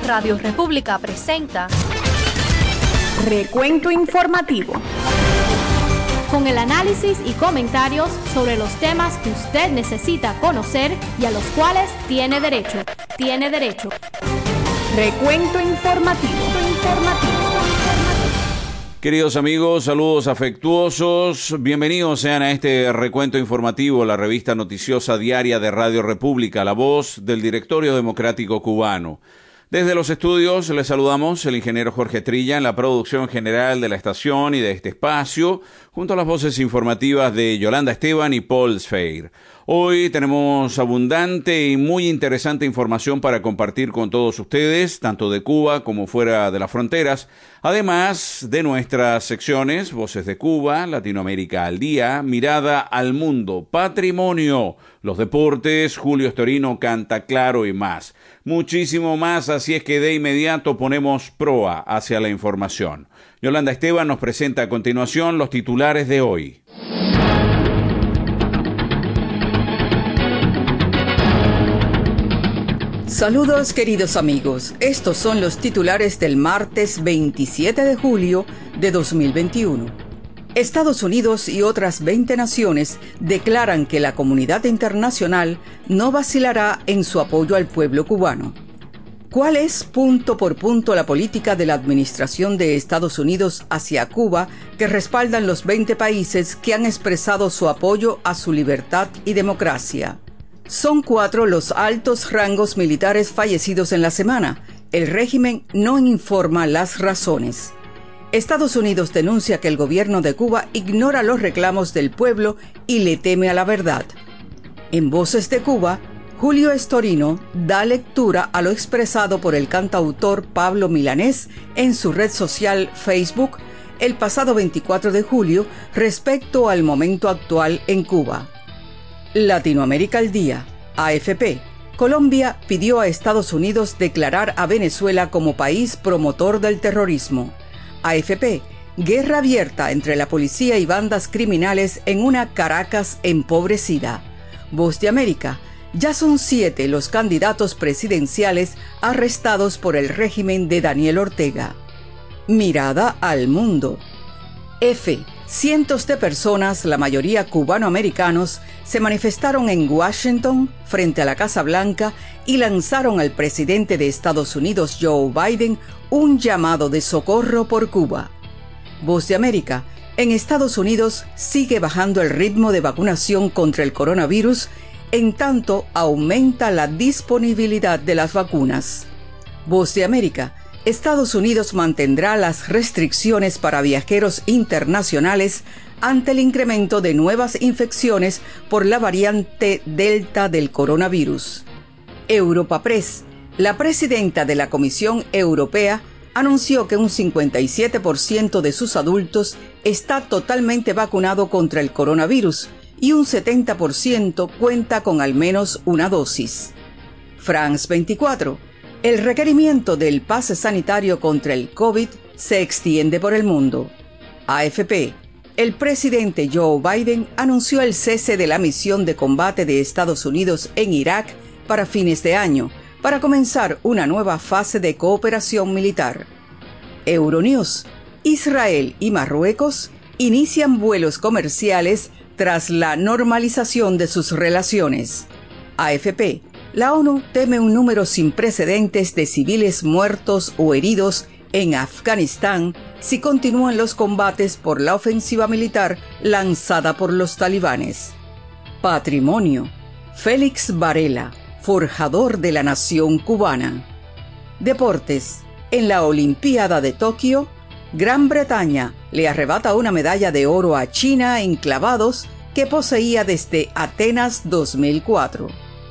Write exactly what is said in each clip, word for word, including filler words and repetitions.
Radio República presenta Recuento Informativo, con el análisis y comentarios sobre los temas que usted necesita conocer y a los cuales tiene derecho. Tiene derecho. Recuento Informativo. Informativo. Queridos amigos, saludos afectuosos, bienvenidos sean a este recuento informativo, la revista noticiosa diaria de Radio República, la voz del Directorio Democrático Cubano. Desde los estudios les saludamos el ingeniero Jorge Trilla en la producción general de la estación y de este espacio, junto a las voces informativas de Yolanda Esteban y Paul Sfeir. Hoy tenemos abundante y muy interesante información para compartir con todos ustedes, tanto de Cuba como fuera de las fronteras, además de nuestras secciones, Voces de Cuba, Latinoamérica al Día, Mirada al Mundo, Patrimonio, los deportes, Julio Estorino canta claro y más. Muchísimo más, así es que de inmediato ponemos proa hacia la información. Yolanda Esteban nos presenta a continuación los titulares de hoy. Saludos queridos amigos, estos son los titulares del martes veintisiete de julio de dos mil veintiuno. Estados Unidos y otras veinte naciones declaran que la comunidad internacional no vacilará en su apoyo al pueblo cubano. ¿Cuál es punto por punto la política de la administración de Estados Unidos hacia Cuba que respaldan los veinte países que han expresado su apoyo a su libertad y democracia? Son cuatro los altos rangos militares fallecidos en la semana. El régimen no informa las razones. Estados Unidos denuncia que el gobierno de Cuba ignora los reclamos del pueblo y le teme a la verdad. En Voces de Cuba, Julio Estorino da lectura a lo expresado por el cantautor Pablo Milanés en su red social Facebook el pasado veinticuatro de julio respecto al momento actual en Cuba. Latinoamérica al Día, A F P. Colombia pidió a Estados Unidos declarar a Venezuela como país promotor del terrorismo. A F P. Guerra abierta entre la policía y bandas criminales en una Caracas empobrecida. Voz de América. Ya son siete los candidatos presidenciales arrestados por el régimen de Daniel Ortega. Mirada al mundo. F. Cientos de personas, la mayoría cubanoamericanos, se manifestaron en Washington frente a la Casa Blanca y lanzaron al presidente de Estados Unidos, Joe Biden, un llamado de socorro por Cuba. Voz de América. En Estados Unidos sigue bajando el ritmo de vacunación contra el coronavirus, en tanto aumenta la disponibilidad de las vacunas. Voz de América. Estados Unidos mantendrá las restricciones para viajeros internacionales ante el incremento de nuevas infecciones por la variante Delta del coronavirus. Europa Press. La presidenta de la Comisión Europea anunció que un cincuenta y siete por ciento de sus adultos está totalmente vacunado contra el coronavirus y un setenta por ciento cuenta con al menos una dosis. France veinticuatro. El requerimiento del pase sanitario contra el COVID se extiende por el mundo. A F P. El presidente Joe Biden anunció el cese de la misión de combate de Estados Unidos en Irak para fines de año, para comenzar una nueva fase de cooperación militar. Euronews. Israel y Marruecos inician vuelos comerciales tras la normalización de sus relaciones. A F P. La ONU teme un número sin precedentes de civiles muertos o heridos en Afganistán si continúan los combates por la ofensiva militar lanzada por los talibanes. Patrimonio. Félix Varela, forjador de la nación cubana. Deportes. En la Olimpiada de Tokio, Gran Bretaña le arrebata una medalla de oro a China en clavados que poseía desde Atenas dos mil cuatro.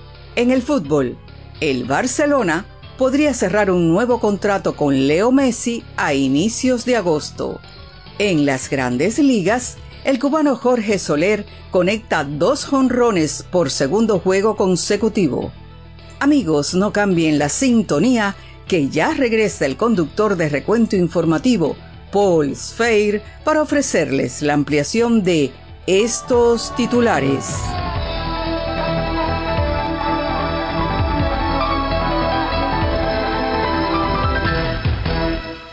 En el fútbol, el Barcelona podría cerrar un nuevo contrato con Leo Messi a inicios de agosto. En las Grandes Ligas, el cubano Jorge Soler conecta dos jonrones por segundo juego consecutivo. Amigos, no cambien la sintonía, que ya regresa el conductor de Recuento Informativo, Paul Sfeir, para ofrecerles la ampliación de estos titulares.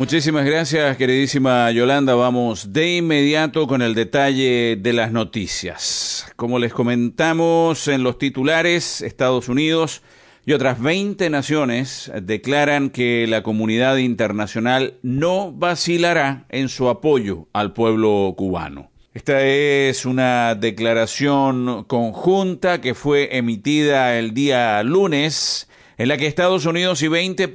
Muchísimas gracias, queridísima Yolanda. Vamos de inmediato con el detalle de las noticias. Como les comentamos en los titulares, Estados Unidos y otras veinte naciones declaran que la comunidad internacional no vacilará en su apoyo al pueblo cubano. Esta es una declaración conjunta que fue emitida el día lunes, en la que Estados Unidos y veinte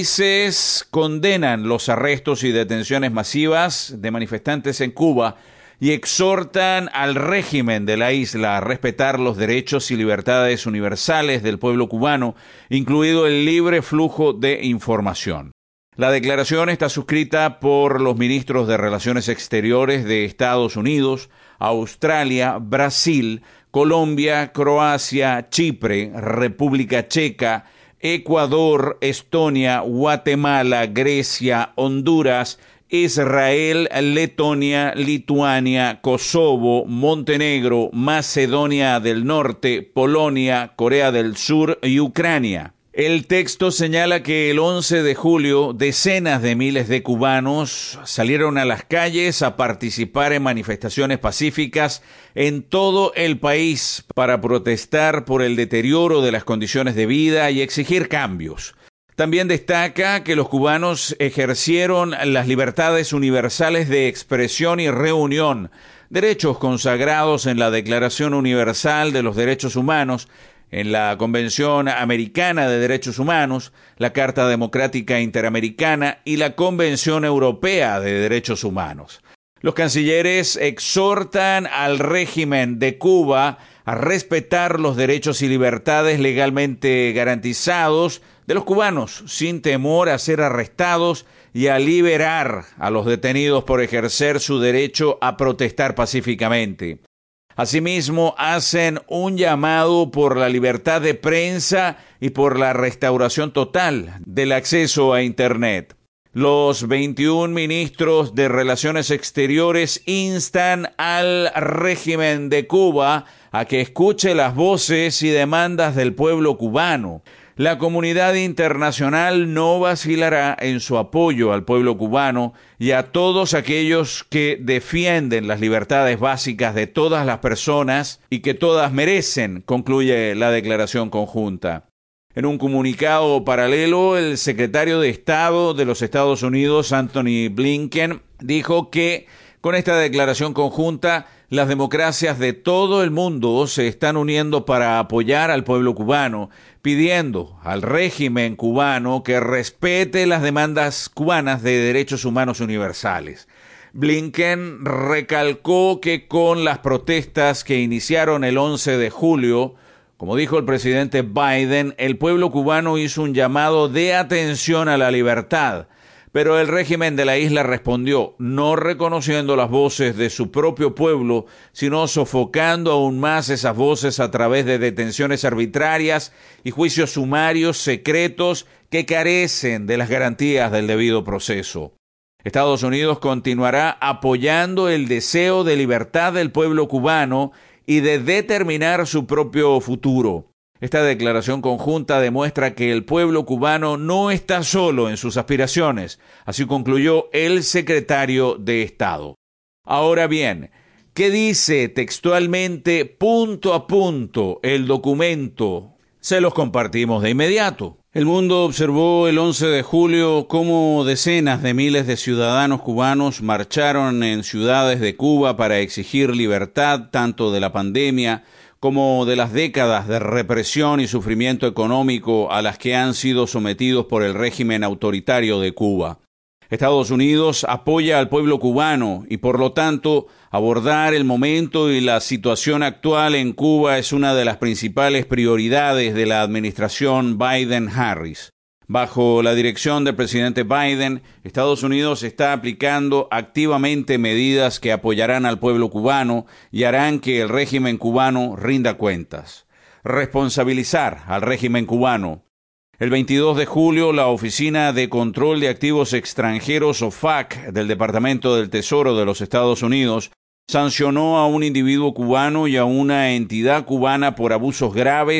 países condenan los arrestos y detenciones masivas de manifestantes en Cuba y exhortan al régimen de la isla a respetar los derechos y libertades universales del pueblo cubano, incluido el libre flujo de información. La declaración está suscrita por los ministros de Relaciones Exteriores de Estados Unidos, Australia, Brasil, Colombia, Croacia, Chipre, República Checa, Ecuador, Estonia, Guatemala, Grecia, Honduras, Israel, Letonia, Lituania, Kosovo, Montenegro, Macedonia del Norte, Polonia, Corea del Sur y Ucrania. El texto señala que el once de julio decenas de miles de cubanos salieron a las calles a participar en manifestaciones pacíficas en todo el país para protestar por el deterioro de las condiciones de vida y exigir cambios. También destaca que los cubanos ejercieron las libertades universales de expresión y reunión, derechos consagrados en la Declaración Universal de los Derechos Humanos, en la Convención Americana de Derechos Humanos, la Carta Democrática Interamericana y la Convención Europea de Derechos Humanos. Los cancilleres exhortan al régimen de Cuba a respetar los derechos y libertades legalmente garantizados de los cubanos, sin temor a ser arrestados, y a liberar a los detenidos por ejercer su derecho a protestar pacíficamente. Asimismo, hacen un llamado por la libertad de prensa y por la restauración total del acceso a Internet. Los veintiún ministros de Relaciones Exteriores instan al régimen de Cuba a que escuche las voces y demandas del pueblo cubano. La comunidad internacional no vacilará en su apoyo al pueblo cubano y a todos aquellos que defienden las libertades básicas de todas las personas y que todas merecen, concluye la declaración conjunta. En un comunicado paralelo, el secretario de Estado de los Estados Unidos, Anthony Blinken, dijo que con esta declaración conjunta, las democracias de todo el mundo se están uniendo para apoyar al pueblo cubano, pidiendo al régimen cubano que respete las demandas cubanas de derechos humanos universales. Blinken recalcó que con las protestas que iniciaron el once de julio, como dijo el presidente Biden, el pueblo cubano hizo un llamado de atención a la libertad. Pero el régimen de la isla respondió, no reconociendo las voces de su propio pueblo, sino sofocando aún más esas voces a través de detenciones arbitrarias y juicios sumarios secretos que carecen de las garantías del debido proceso. Estados Unidos continuará apoyando el deseo de libertad del pueblo cubano y de determinar su propio futuro. Esta declaración conjunta demuestra que el pueblo cubano no está solo en sus aspiraciones, así concluyó el secretario de Estado. Ahora bien, ¿qué dice textualmente, punto a punto, el documento? Se los compartimos de inmediato. El mundo observó el once de julio cómo decenas de miles de ciudadanos cubanos marcharon en ciudades de Cuba para exigir libertad tanto de la pandemia como de las décadas de represión y sufrimiento económico a las que han sido sometidos por el régimen autoritario de Cuba. Estados Unidos apoya al pueblo cubano y, por lo tanto, abordar el momento y la situación actual en Cuba es una de las principales prioridades de la administración Biden-Harris. Bajo la dirección del presidente Biden, Estados Unidos está aplicando activamente medidas que apoyarán al pueblo cubano y harán que el régimen cubano rinda cuentas. Responsabilizar al régimen cubano. El veintidós de julio, la Oficina de Control de Activos Extranjeros, o F A C, del Departamento del Tesoro de los Estados Unidos, sancionó a un individuo cubano y a una entidad cubana por abusos graves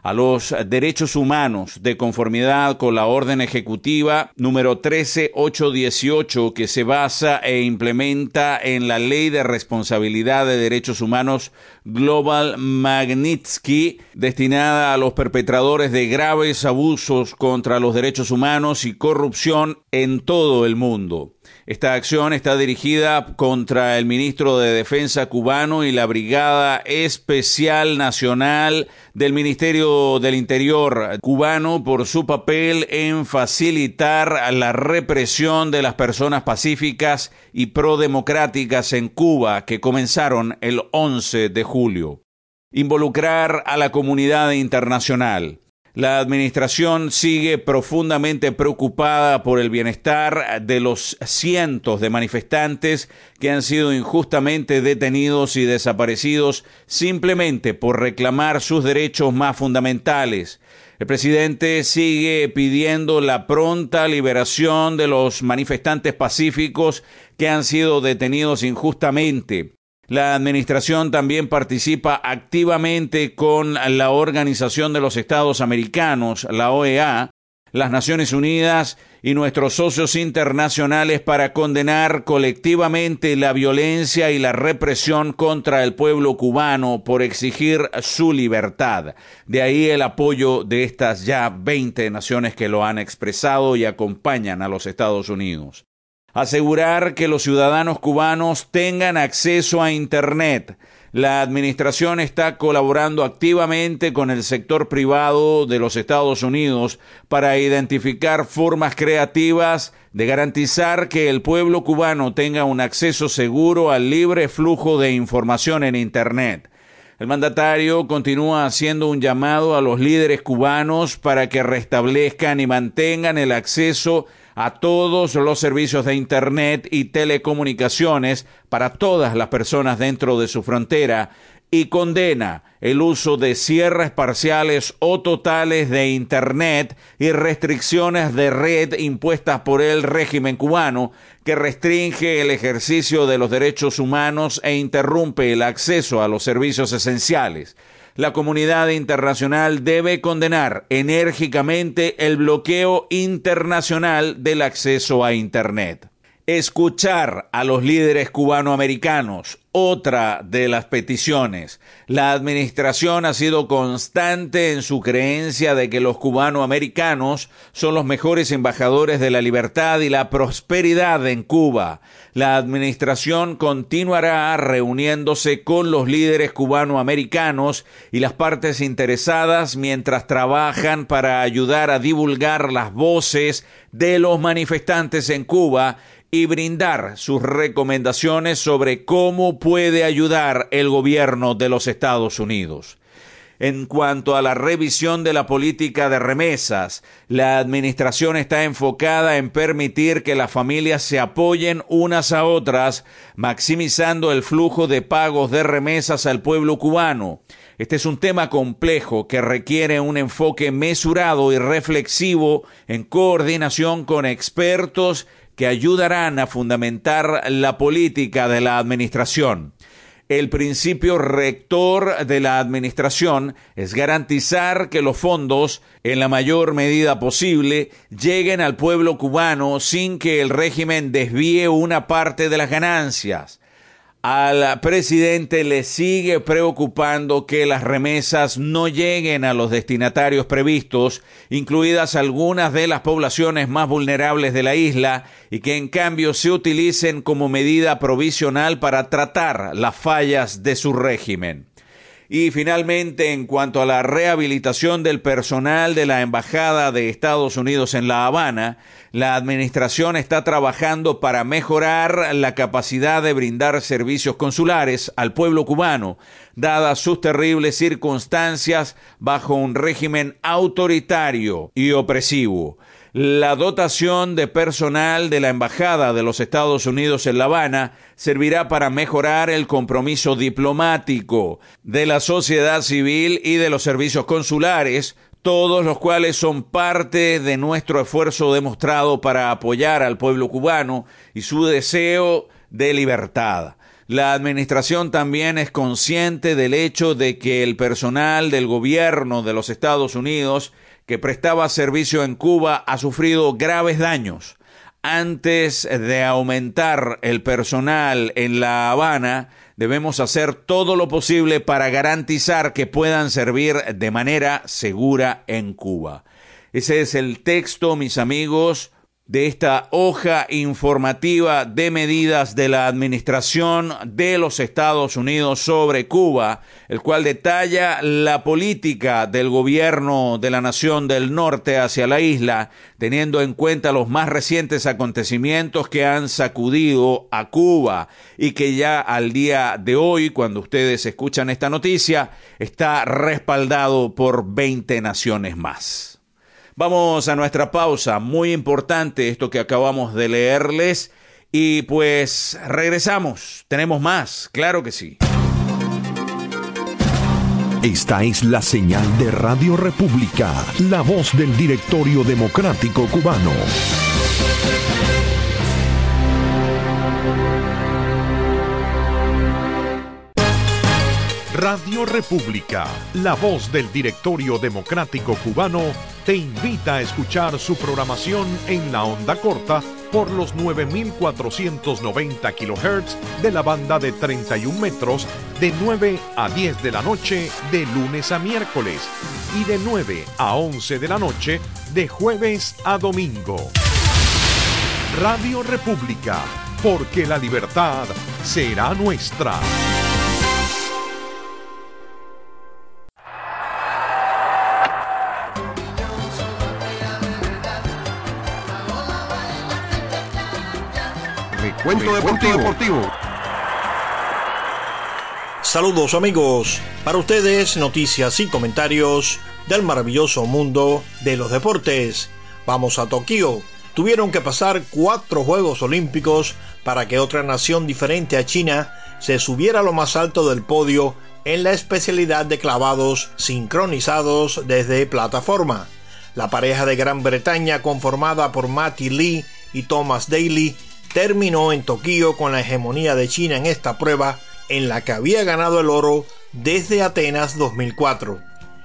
a los derechos humanos de conformidad con la orden ejecutiva número trece mil ochocientos dieciocho, que se basa e implementa en la Ley de Responsabilidad de Derechos Humanos Global Magnitsky, destinada a los perpetradores de graves abusos contra los derechos humanos y corrupción en todo el mundo. Esta acción está dirigida contra el ministro de Defensa cubano y la Brigada Especial Nacional del Ministerio del Interior cubano por su papel en facilitar la represión de las personas pacíficas y prodemocráticas en Cuba que comenzaron el once de julio. Involucrar a la comunidad internacional. La administración sigue profundamente preocupada por el bienestar de los cientos de manifestantes que han sido injustamente detenidos y desaparecidos simplemente por reclamar sus derechos más fundamentales. El presidente sigue pidiendo la pronta liberación de los manifestantes pacíficos que han sido detenidos injustamente. La administración también participa activamente con la Organización de los Estados Americanos, la O E A, las Naciones Unidas y nuestros socios internacionales para condenar colectivamente la violencia y la represión contra el pueblo cubano por exigir su libertad. De ahí el apoyo de estas ya veinte naciones que lo han expresado y acompañan a los Estados Unidos. Asegurar que los ciudadanos cubanos tengan acceso a Internet. La administración está colaborando activamente con el sector privado de los Estados Unidos para identificar formas creativas de garantizar que el pueblo cubano tenga un acceso seguro al libre flujo de información en Internet. El mandatario continúa haciendo un llamado a los líderes cubanos para que restablezcan y mantengan el acceso a todos los servicios de Internet y telecomunicaciones para todas las personas dentro de su frontera y condena el uso de cierres parciales o totales de Internet y restricciones de red impuestas por el régimen cubano que restringe el ejercicio de los derechos humanos e interrumpe el acceso a los servicios esenciales. La comunidad internacional debe condenar enérgicamente el bloqueo internacional del acceso a Internet. Escuchar a los líderes cubanoamericanos. Otra de las peticiones. La administración ha sido constante en su creencia de que los cubanoamericanos son los mejores embajadores de la libertad y la prosperidad en Cuba. La administración continuará reuniéndose con los líderes cubanoamericanos y las partes interesadas mientras trabajan para ayudar a divulgar las voces de los manifestantes en Cuba y brindar sus recomendaciones sobre cómo puede ayudar el gobierno de los Estados Unidos. En cuanto a la revisión de la política de remesas, la administración está enfocada en permitir que las familias se apoyen unas a otras, maximizando el flujo de pagos de remesas al pueblo cubano. Este es un tema complejo que requiere un enfoque mesurado y reflexivo en coordinación con expertos que ayudarán a fundamentar la política de la administración. El principio rector de la administración es garantizar que los fondos, en la mayor medida posible, lleguen al pueblo cubano sin que el régimen desvíe una parte de las ganancias. Al presidente le sigue preocupando que las remesas no lleguen a los destinatarios previstos, incluidas algunas de las poblaciones más vulnerables de la isla, y que en cambio se utilicen como medida provisional para tratar las fallas de su régimen. Y finalmente, en cuanto a la rehabilitación del personal de la Embajada de Estados Unidos en La Habana, la administración está trabajando para mejorar la capacidad de brindar servicios consulares al pueblo cubano, dadas sus terribles circunstancias bajo un régimen autoritario y opresivo. La dotación de personal de la Embajada de los Estados Unidos en La Habana servirá para mejorar el compromiso diplomático de la sociedad civil y de los servicios consulares, todos los cuales son parte de nuestro esfuerzo demostrado para apoyar al pueblo cubano y su deseo de libertad. La administración también es consciente del hecho de que el personal del gobierno de los Estados Unidos que prestaba servicio en Cuba ha sufrido graves daños. Antes de aumentar el personal en La Habana, debemos hacer todo lo posible para garantizar que puedan servir de manera segura en Cuba. Ese es el texto, mis amigos, de esta hoja informativa de medidas de la administración de los Estados Unidos sobre Cuba, el cual detalla la política del gobierno de la nación del norte hacia la isla, teniendo en cuenta los más recientes acontecimientos que han sacudido a Cuba y que ya al día de hoy, cuando ustedes escuchan esta noticia, está respaldado por veinte naciones más. Vamos a nuestra pausa, muy importante esto que acabamos de leerles, y pues regresamos, tenemos más, claro que sí. Esta es la señal de Radio República, la voz del Directorio Democrático Cubano. Radio República, la voz del Directorio Democrático Cubano, te invita a escuchar su programación en la onda corta por los nueve mil cuatrocientos noventa kilohertz de la banda de treinta y un metros de nueve a diez de la noche de lunes a miércoles y de nueve a once de la noche de jueves a domingo. Radio República, porque la libertad será nuestra. Cuento deportivo. deportivo. Saludos amigos, para ustedes noticias y comentarios del maravilloso mundo de los deportes. Vamos a Tokio. Tuvieron que pasar cuatro Juegos Olímpicos para que otra nación diferente a China se subiera a lo más alto del podio en la especialidad de clavados sincronizados desde plataforma. La pareja de Gran Bretaña, conformada por Matty Lee y Thomas Daly, terminó en Tokio con la hegemonía de China en esta prueba, en la que había ganado el oro desde Atenas dos mil cuatro.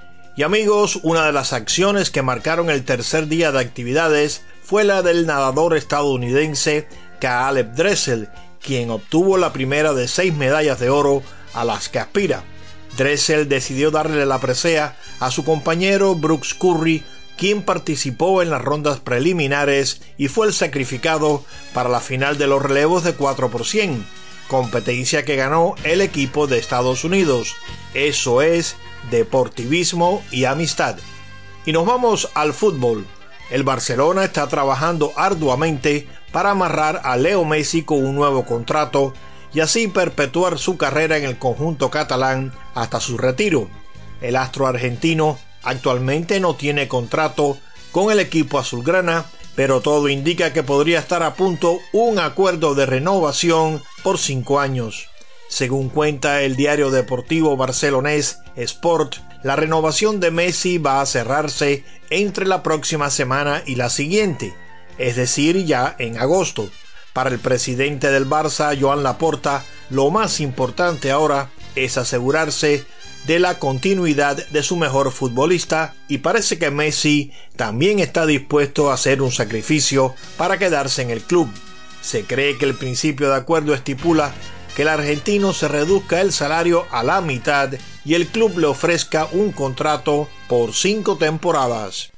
Y amigos, una de las acciones que marcaron el tercer día de actividades fue la del nadador estadounidense Caleb Dressel, quien obtuvo la primera de seis medallas de oro a las que aspira. Dressel decidió darle la presea a su compañero Brooks Curry, quien participó en las rondas preliminares y fue el sacrificado para la final de los relevos de cuatro por cien, competencia que ganó el equipo de Estados Unidos. Eso es deportivismo y amistad. Y nos vamos al fútbol. El Barcelona está trabajando arduamente para amarrar a Leo Messi con un nuevo contrato y así perpetuar su carrera en el conjunto catalán hasta su retiro. El astro argentino actualmente no tiene contrato con el equipo azulgrana, pero todo indica que podría estar a punto un acuerdo de renovación por cinco años. Según cuenta el diario deportivo barcelonés Sport, la renovación de Messi va a cerrarse entre la próxima semana y la siguiente, es decir, ya en agosto. Para el presidente del Barça, Joan Laporta, lo más importante ahora es asegurarse de la continuidad de su mejor futbolista, y parece que Messi también está dispuesto a hacer un sacrificio para quedarse en el club. Se cree que el principio de acuerdo estipula que el argentino se reduzca el salario a la mitad y el club le ofrezca un contrato por cinco temporadas.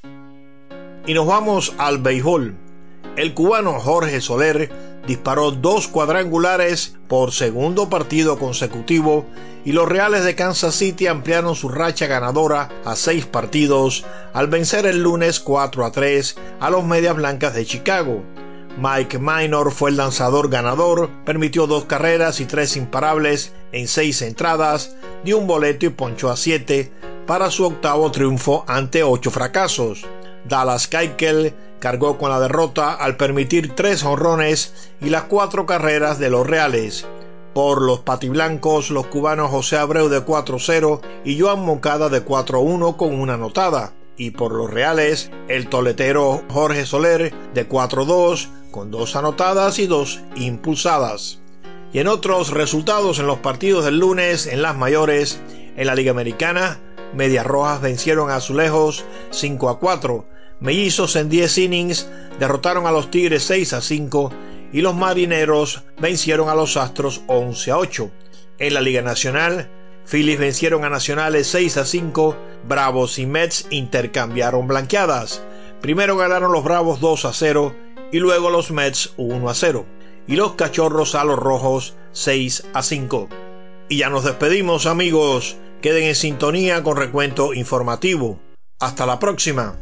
Y nos vamos al béisbol. El cubano Jorge Soler disparó dos cuadrangulares por segundo partido consecutivo y los Reales de Kansas City ampliaron su racha ganadora a seis partidos al vencer el lunes cuatro a tres a los Medias Blancas de Chicago. Mike Minor fue el lanzador ganador, permitió dos carreras y tres imparables en seis entradas, dio un boleto y ponchó a siete para su octavo triunfo ante ocho fracasos. Dallas Keuchel cargó con la derrota al permitir tres jonrones y las cuatro carreras de los Reales. Por los patiblancos, los cubanos José Abreu de cuatro cero y Joan Moncada de cuatro uno con una anotada. Y por los Reales, el toletero Jorge Soler de cuatro dos con dos anotadas y dos impulsadas. Y en otros resultados en los partidos del lunes en las mayores, en la Liga Americana, Medias Rojas vencieron a Azulejos cinco a cuatro, Mellizos en diez innings derrotaron a los Tigres seis a cinco y los Marineros vencieron a los Astros once a ocho. En la Liga Nacional, Phillies vencieron a Nacionales seis a cinco, Bravos y Mets intercambiaron blanqueadas. Primero ganaron los Bravos dos a cero y luego los Mets uno a cero. Y los Cachorros a los Rojos seis a cinco. Y ya nos despedimos, amigos. Queden en sintonía con Recuento Informativo. Hasta la próxima.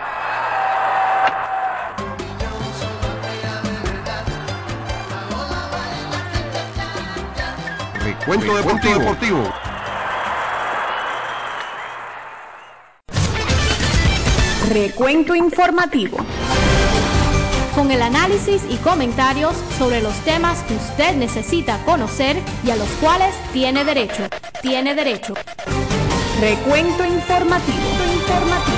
Recuento deportivo. deportivo. Recuento informativo. Con el análisis y comentarios sobre los temas que usted necesita conocer y a los cuales tiene derecho. Tiene derecho. Recuento informativo. informativo.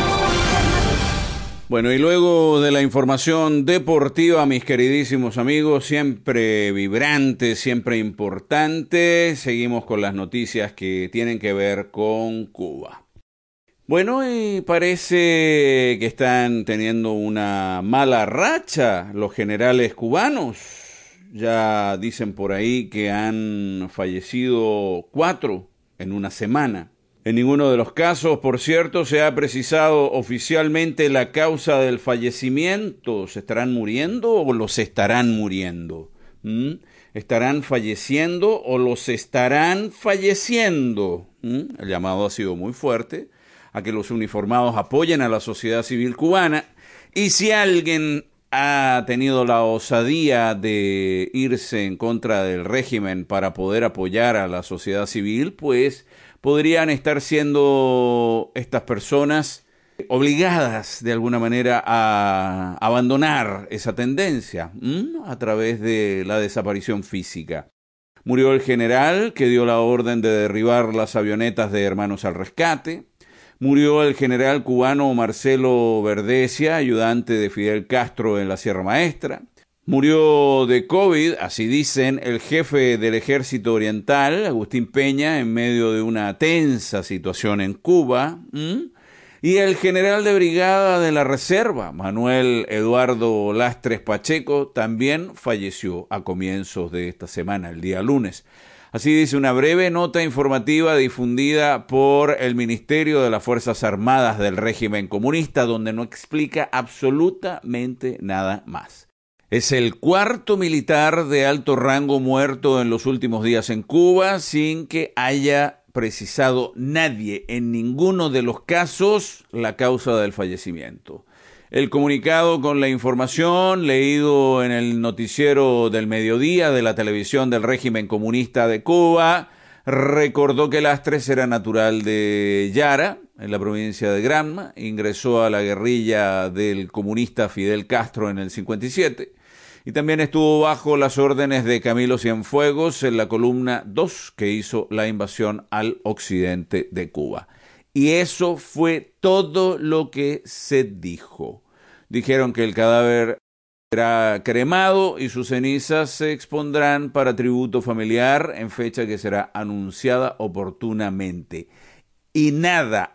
Bueno, y luego de la información deportiva, mis queridísimos amigos, siempre vibrante, siempre importante, seguimos con las noticias que tienen que ver con Cuba. Bueno, y parece que están teniendo una mala racha los generales cubanos. Ya dicen por ahí que han fallecido cuatro en una semana. En ninguno de los casos, por cierto, se ha precisado oficialmente la causa del fallecimiento. ¿Se estarán muriendo o los estarán muriendo? ¿Mm? ¿Estarán falleciendo o los estarán falleciendo? ¿Mm? El llamado ha sido muy fuerte a que los uniformados apoyen a la sociedad civil cubana, y si alguien ha tenido la osadía de irse en contra del régimen para poder apoyar a la sociedad civil, pues podrían estar siendo estas personas obligadas de alguna manera a abandonar esa tendencia ¿m? a través de la desaparición física. Murió el general que dio la orden de derribar las avionetas de Hermanos al Rescate. Murió el general cubano Marcelo Verdesia, ayudante de Fidel Castro en la Sierra Maestra. Murió de COVID, así dicen, el jefe del Ejército Oriental, Agustín Peña, en medio de una tensa situación en Cuba. ¿Mm? Y el general de brigada de la Reserva, Manuel Eduardo Lastres Pacheco, también falleció a comienzos de esta semana, el día lunes. Así dice una breve nota informativa difundida por el Ministerio de las Fuerzas Armadas del régimen comunista, donde no explica absolutamente nada más. Es el cuarto militar de alto rango muerto en los últimos días en Cuba, sin que haya precisado nadie en ninguno de los casos la causa del fallecimiento. El comunicado con la información, leído en el noticiero del mediodía de la televisión del régimen comunista de Cuba, recordó que Lastres era natural de Yara, en la provincia de Granma, ingresó a la guerrilla del comunista Fidel Castro en el cincuenta y siete, y también estuvo bajo las órdenes de Camilo Cienfuegos en la columna dos que hizo la invasión al occidente de Cuba. Y eso fue todo lo que se dijo. Dijeron que el cadáver será cremado y sus cenizas se expondrán para tributo familiar en fecha que será anunciada oportunamente. Y nada,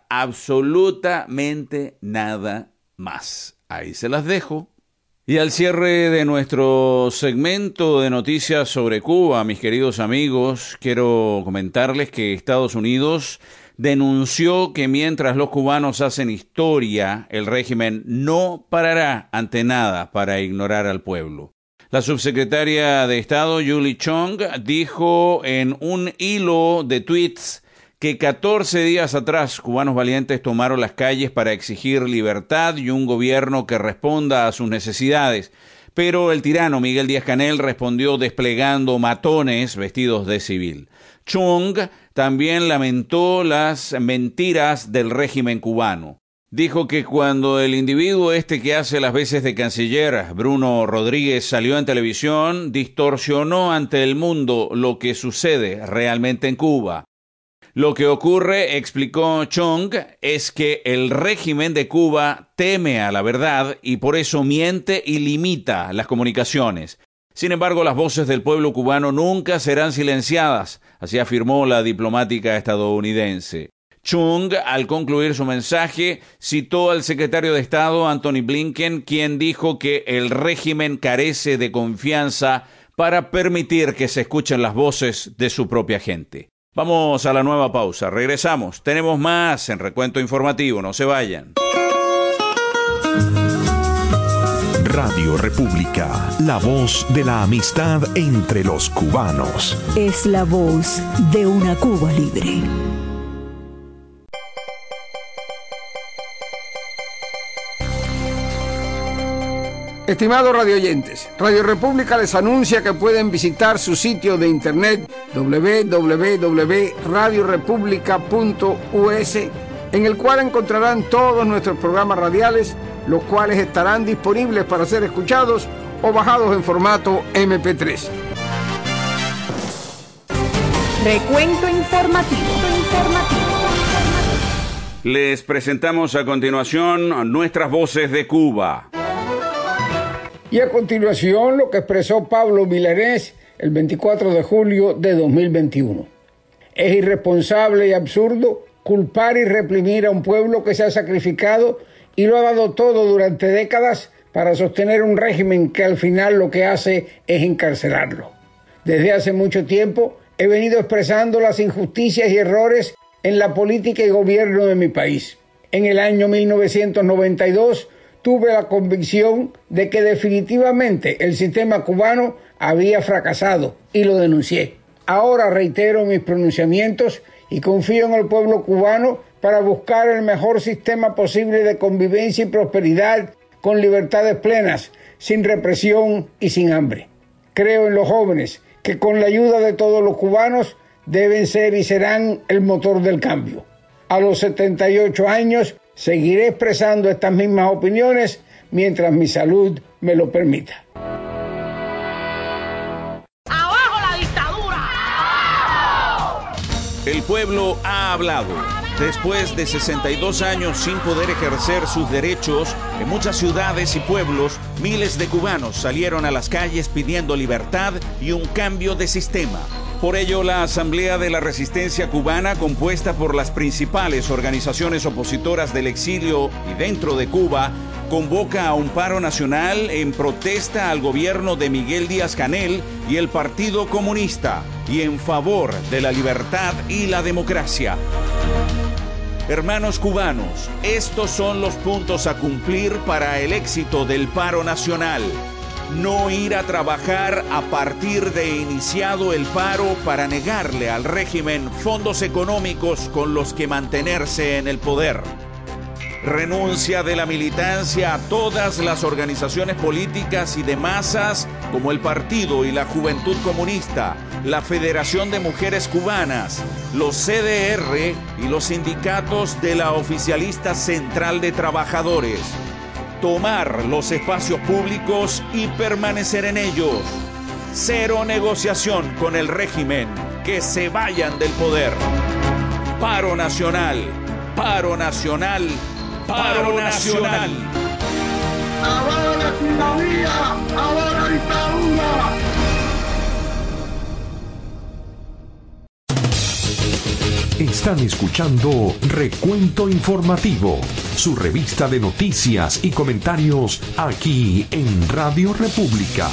absolutamente nada más. Ahí se las dejo. Y al cierre de nuestro segmento de noticias sobre Cuba, mis queridos amigos, quiero comentarles que Estados Unidos denunció que mientras los cubanos hacen historia, el régimen no parará ante nada para ignorar al pueblo. La subsecretaria de Estado, Julie Chong, dijo en un hilo de tweets que catorce días atrás cubanos valientes tomaron las calles para exigir libertad y un gobierno que responda a sus necesidades. Pero el tirano Miguel Díaz-Canel respondió desplegando matones vestidos de civil. Chung también lamentó las mentiras del régimen cubano. Dijo que cuando el individuo este que hace las veces de canciller, Bruno Rodríguez, salió en televisión, distorsionó ante el mundo lo que sucede realmente en Cuba. Lo que ocurre, explicó Chong, es que el régimen de Cuba teme a la verdad y por eso miente y limita las comunicaciones. Sin embargo, las voces del pueblo cubano nunca serán silenciadas, así afirmó la diplomática estadounidense. Chung, al concluir su mensaje, citó al secretario de Estado, Antony Blinken, quien dijo que el régimen carece de confianza para permitir que se escuchen las voces de su propia gente. Vamos a la nueva pausa. Regresamos. Tenemos más en Recuento Informativo. No se vayan. Radio República, la voz de la amistad entre los cubanos. Es la voz de una Cuba libre. Estimados radioyentes, Radio República les anuncia que pueden visitar su sitio de internet doble u doble u doble u punto radio república punto u s, en el cual encontrarán todos nuestros programas radiales, los cuales estarán disponibles para ser escuchados o bajados en formato eme pe tres. Recuento informativo. Les presentamos a continuación nuestras voces de Cuba. Y a continuación lo que expresó Pablo Milanés el veinticuatro de julio de dos mil veintiuno. Es irresponsable y absurdo culpar y reprimir a un pueblo que se ha sacrificado y lo ha dado todo durante décadas para sostener un régimen que al final lo que hace es encarcelarlo. Desde hace mucho tiempo he venido expresando las injusticias y errores en la política y gobierno de mi país. En el año mil novecientos noventa y dos tuve la convicción de que definitivamente el sistema cubano había fracasado y lo denuncié. Ahora reitero mis pronunciamientos y confío en el pueblo cubano para buscar el mejor sistema posible de convivencia y prosperidad con libertades plenas, sin represión y sin hambre. Creo en los jóvenes que con la ayuda de todos los cubanos deben ser y serán el motor del cambio. A los setenta y ocho años seguiré expresando estas mismas opiniones mientras mi salud me lo permita. ¡Abajo la dictadura! El pueblo ha hablado. Después de sesenta y dos años sin poder ejercer sus derechos, en muchas ciudades y pueblos, miles de cubanos salieron a las calles pidiendo libertad y un cambio de sistema. Por ello, la Asamblea de la Resistencia Cubana, compuesta por las principales organizaciones opositoras del exilio y dentro de Cuba, convoca a un paro nacional en protesta al gobierno de Miguel Díaz-Canel y el Partido Comunista, y en favor de la libertad y la democracia. Hermanos cubanos, estos son los puntos a cumplir para el éxito del paro nacional. No ir a trabajar a partir de iniciado el paro para negarle al régimen fondos económicos con los que mantenerse en el poder. Renuncia de la militancia a todas las organizaciones políticas y de masas como el Partido y la Juventud Comunista, la Federación de Mujeres Cubanas, los ce de erre y los sindicatos de la Oficialista Central de Trabajadores. Tomar los espacios públicos y permanecer en ellos. Cero negociación con el régimen. Que se vayan del poder. Paro nacional. Paro nacional. Paro nacional. ¡Abajo la tiranía! ¡Abajo la dictadura! Están escuchando Recuento Informativo, su revista de noticias y comentarios aquí en Radio República.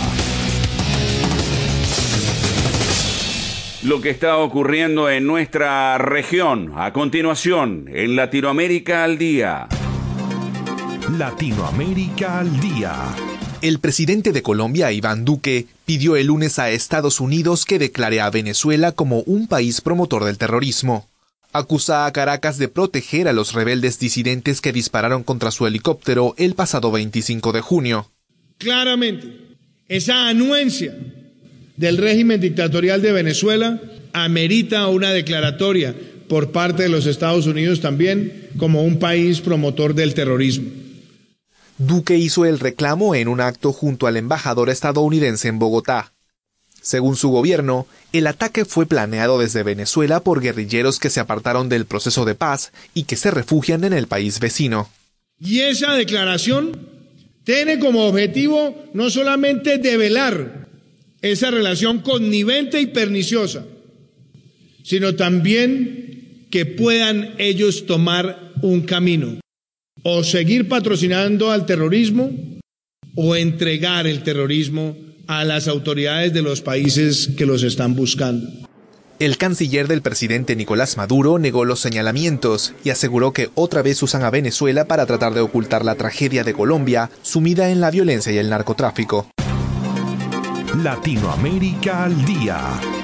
Lo que está ocurriendo en nuestra región, a continuación, en Latinoamérica al Día. Latinoamérica al Día. El presidente de Colombia, Iván Duque, pidió el lunes a Estados Unidos que declare a Venezuela como un país promotor del terrorismo. Acusa a Caracas de proteger a los rebeldes disidentes que dispararon contra su helicóptero el pasado veinticinco de junio. Claramente, esa anuencia del régimen dictatorial de Venezuela amerita una declaratoria por parte de los Estados Unidos también como un país promotor del terrorismo. Duque hizo el reclamo en un acto junto al embajador estadounidense en Bogotá. Según su gobierno, el ataque fue planeado desde Venezuela por guerrilleros que se apartaron del proceso de paz y que se refugian en el país vecino. Y esa declaración tiene como objetivo no solamente develar esa relación connivente y perniciosa, sino también que puedan ellos tomar un camino, o seguir patrocinando al terrorismo o entregar el terrorismo a las autoridades de los países que los están buscando. El canciller del presidente Nicolás Maduro negó los señalamientos y aseguró que otra vez usan a Venezuela para tratar de ocultar la tragedia de Colombia, sumida en la violencia y el narcotráfico. Latinoamérica al día.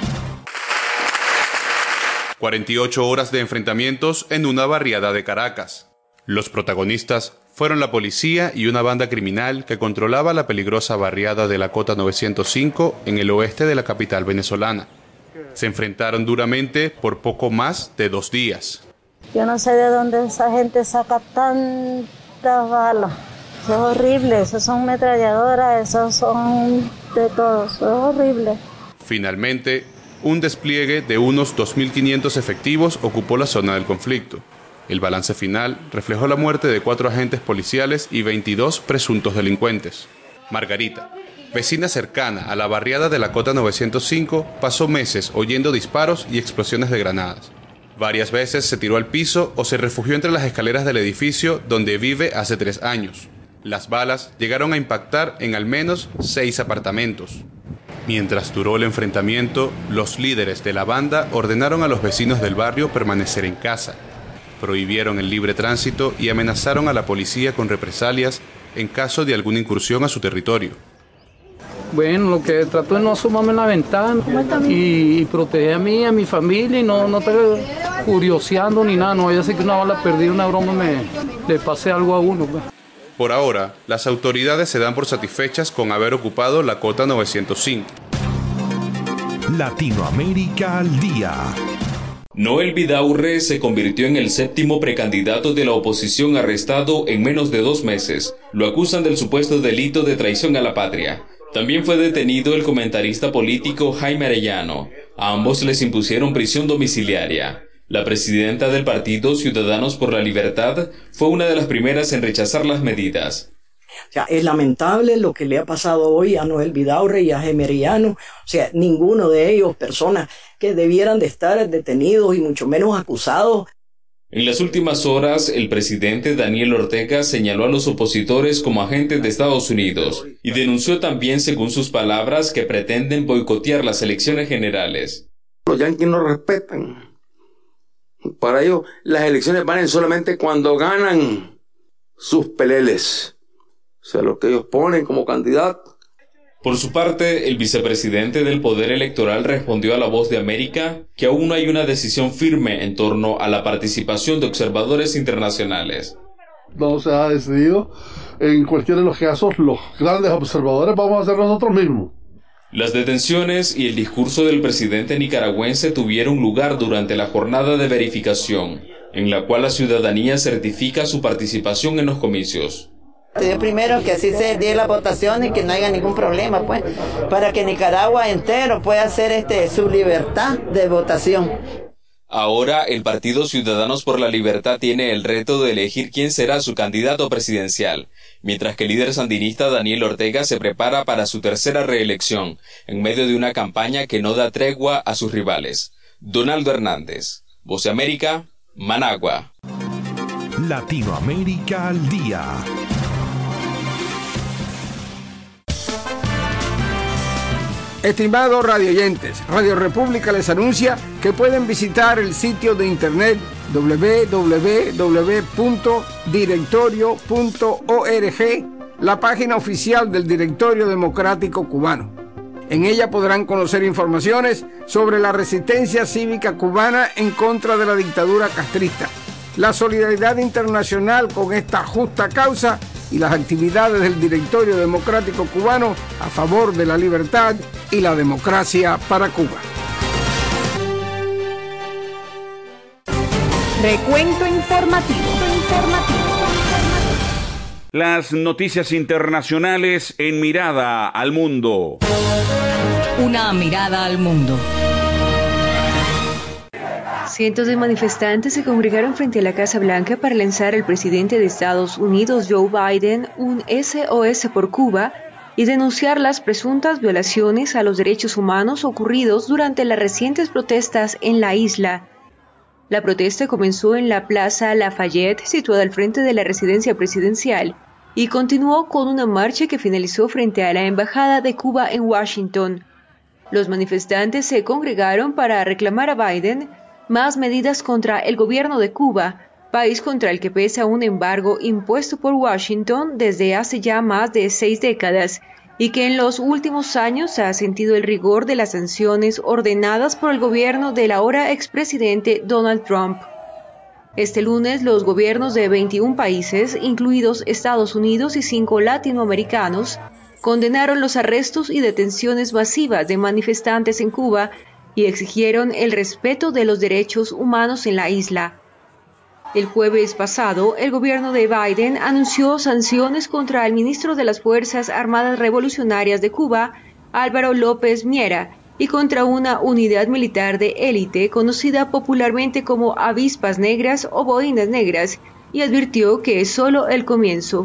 cuarenta y ocho horas de enfrentamientos en una barriada de Caracas. Los protagonistas fueron la policía y una banda criminal que controlaba la peligrosa barriada de la Cota novecientos cinco en el oeste de la capital venezolana. Se enfrentaron duramente por poco más de dos días. Yo no sé de dónde esa gente saca tantas balas. Eso es horrible, esos son metralladoras, esos son de todo, eso es horrible. Finalmente, un despliegue de unos dos mil quinientos efectivos ocupó la zona del conflicto. El balance final reflejó la muerte de cuatro agentes policiales y veintidós presuntos delincuentes. Margarita, vecina cercana a la barriada de la Cota novecientos cinco, pasó meses oyendo disparos y explosiones de granadas. Varias veces se tiró al piso o se refugió entre las escaleras del edificio donde vive hace tres años. Las balas llegaron a impactar en al menos seis apartamentos. Mientras duró el enfrentamiento, los líderes de la banda ordenaron a los vecinos del barrio permanecer en casa. Prohibieron el libre tránsito y amenazaron a la policía con represalias en caso de alguna incursión a su territorio. Bueno, lo que trato es no asomarme en la ventana y, y proteger a mí, a mi familia y no, no estar curioseando ni nada. No vaya a ser que una bala perdida, una broma, me le pase algo a uno. Pues. Por ahora, las autoridades se dan por satisfechas con haber ocupado la Cota novecientos cinco. Latinoamérica al día. Noel Vidaurre se convirtió en el séptimo precandidato de la oposición arrestado en menos de dos meses. Lo acusan del supuesto delito de traición a la patria. También fue detenido el comentarista político Jaime Arellano. A ambos les impusieron prisión domiciliaria. La presidenta del partido Ciudadanos por la Libertad fue una de las primeras en rechazar las medidas. O sea, es lamentable lo que le ha pasado hoy a Noel Vidaurre y a Jaime Arellano. O sea, ninguno de ellos, personas que debieran de estar detenidos y mucho menos acusados. En las últimas horas, el presidente Daniel Ortega señaló a los opositores como agentes de Estados Unidos y denunció también, según sus palabras, que pretenden boicotear las elecciones generales. Los yanquis no respetan. Para ellos, las elecciones valen solamente cuando ganan sus peleles. O sea, lo que ellos ponen como candidato. Por su parte, el vicepresidente del Poder Electoral respondió a La Voz de América que aún no hay una decisión firme en torno a la participación de observadores internacionales. No se ha decidido. En cualquiera de los casos, los grandes observadores vamos a ser nosotros mismos. Las detenciones y el discurso del presidente nicaragüense tuvieron lugar durante la jornada de verificación, en la cual la ciudadanía certifica su participación en los comicios. Primero que así se dé la votación y que no haya ningún problema, pues, para que Nicaragua entero pueda hacer este su libertad de votación. Ahora el Partido Ciudadanos por la Libertad tiene el reto de elegir quién será su candidato presidencial, mientras que el líder sandinista Daniel Ortega se prepara para su tercera reelección, en medio de una campaña que no da tregua a sus rivales. Donaldo Hernández, Voz de América, Managua. Latinoamérica al día. Estimados radioyentes, Radio República les anuncia que pueden visitar el sitio de internet doble u doble u doble u punto directorio punto org, la página oficial del Directorio Democrático Cubano. En ella podrán conocer informaciones sobre la resistencia cívica cubana en contra de la dictadura castrista, la solidaridad internacional con esta justa causa y las actividades del Directorio Democrático Cubano a favor de la libertad y la democracia para Cuba. Recuento informativo. Las noticias internacionales en Mirada al Mundo. Una mirada al mundo. Cientos de manifestantes se congregaron frente a la Casa Blanca para lanzar al presidente de Estados Unidos, Joe Biden, un S O S por Cuba y denunciar las presuntas violaciones a los derechos humanos ocurridos durante las recientes protestas en la isla. La protesta comenzó en la Plaza Lafayette, situada al frente de la residencia presidencial, y continuó con una marcha que finalizó frente a la Embajada de Cuba en Washington. Los manifestantes se congregaron para reclamar a Biden más medidas contra el gobierno de Cuba, país contra el que pesa un embargo impuesto por Washington desde hace ya más de seis décadas y que en los últimos años ha sentido el rigor de las sanciones ordenadas por el gobierno del ahora expresidente Donald Trump. Este lunes, los gobiernos de veintiún países, incluidos Estados Unidos y cinco latinoamericanos, condenaron los arrestos y detenciones masivas de manifestantes en Cuba y exigieron el respeto de los derechos humanos en la isla. El jueves pasado, el gobierno de Biden anunció sanciones contra el ministro de las Fuerzas Armadas Revolucionarias de Cuba, Álvaro López Miera, y contra una unidad militar de élite conocida popularmente como avispas negras o boinas negras, y advirtió que es solo el comienzo.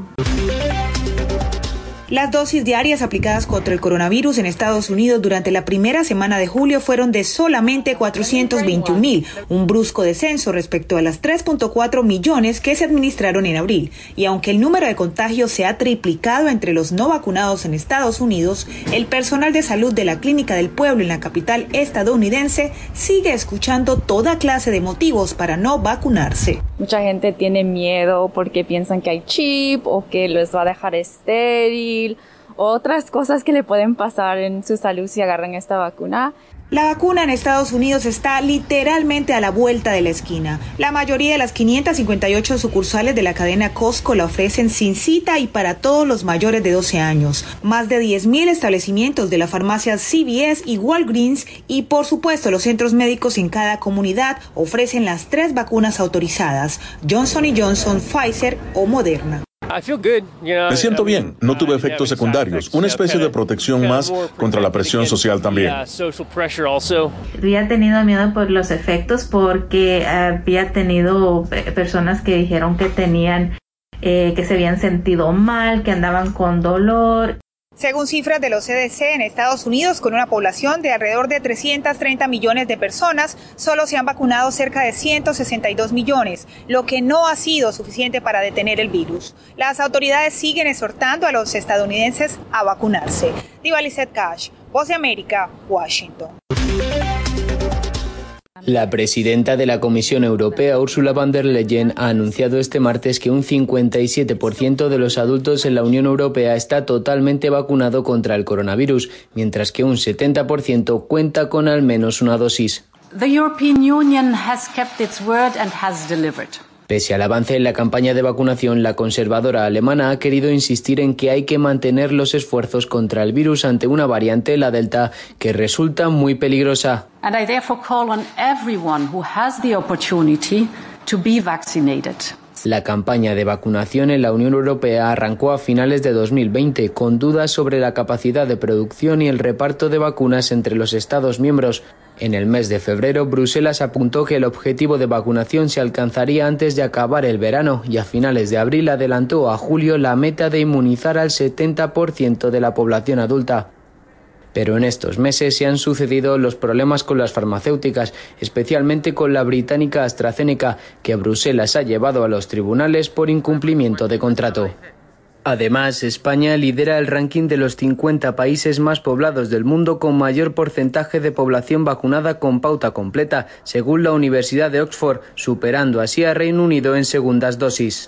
Las dosis diarias aplicadas contra el coronavirus en Estados Unidos durante la primera semana de julio fueron de solamente cuatrocientos veintiún mil, un brusco descenso respecto a las tres punto cuatro millones que se administraron en abril. Y aunque el número de contagios se ha triplicado entre los no vacunados en Estados Unidos, el personal de salud de la Clínica del Pueblo en la capital estadounidense sigue escuchando toda clase de motivos para no vacunarse. Mucha gente tiene miedo porque piensan que hay chip o que les va a dejar estéril, otras cosas que le pueden pasar en su salud si agarran esta vacuna. La vacuna en Estados Unidos está literalmente a la vuelta de la esquina. La mayoría de las quinientas cincuenta y ocho sucursales de la cadena Costco la ofrecen sin cita y para todos los mayores de doce años. Más de diez mil establecimientos de la farmacia C V S y Walgreens y por supuesto los centros médicos en cada comunidad ofrecen las tres vacunas autorizadas: Johnson y Johnson, Pfizer o Moderna. Me siento bien, no tuve efectos secundarios, una especie de protección más contra la presión social también. Había tenido miedo por los efectos porque había tenido personas que dijeron que tenían, eh, que se habían sentido mal, que andaban con dolor. Según cifras de los C D C en Estados Unidos, con una población de alrededor de trescientos treinta millones de personas, solo se han vacunado cerca de ciento sesenta y dos millones, lo que no ha sido suficiente para detener el virus. Las autoridades siguen exhortando a los estadounidenses a vacunarse. Diva Lizette Cash, Voz de América, Washington. La presidenta de la Comisión Europea, Ursula von der Leyen, ha anunciado este martes que un cincuenta y siete por ciento de los adultos en la Unión Europea está totalmente vacunado contra el coronavirus, mientras que un setenta por ciento cuenta con al menos una dosis. The European Union has kept its word and has delivered. Pese al avance en la campaña de vacunación, la conservadora alemana ha querido insistir en que hay que mantener los esfuerzos contra el virus ante una variante, la Delta, que resulta muy peligrosa. And I therefore call on everyone who has the opportunity to be vaccinated. La campaña de vacunación en la Unión Europea arrancó a finales de dos mil veinte, con dudas sobre la capacidad de producción y el reparto de vacunas entre los Estados miembros. En el mes de febrero, Bruselas apuntó que el objetivo de vacunación se alcanzaría antes de acabar el verano y a finales de abril adelantó a julio la meta de inmunizar al setenta por ciento de la población adulta. Pero en estos meses se han sucedido los problemas con las farmacéuticas, especialmente con la británica AstraZeneca, que Bruselas ha llevado a los tribunales por incumplimiento de contrato. Además, España lidera el ranking de los cincuenta países más poblados del mundo con mayor porcentaje de población vacunada con pauta completa, según la Universidad de Oxford, superando así a Reino Unido en segundas dosis.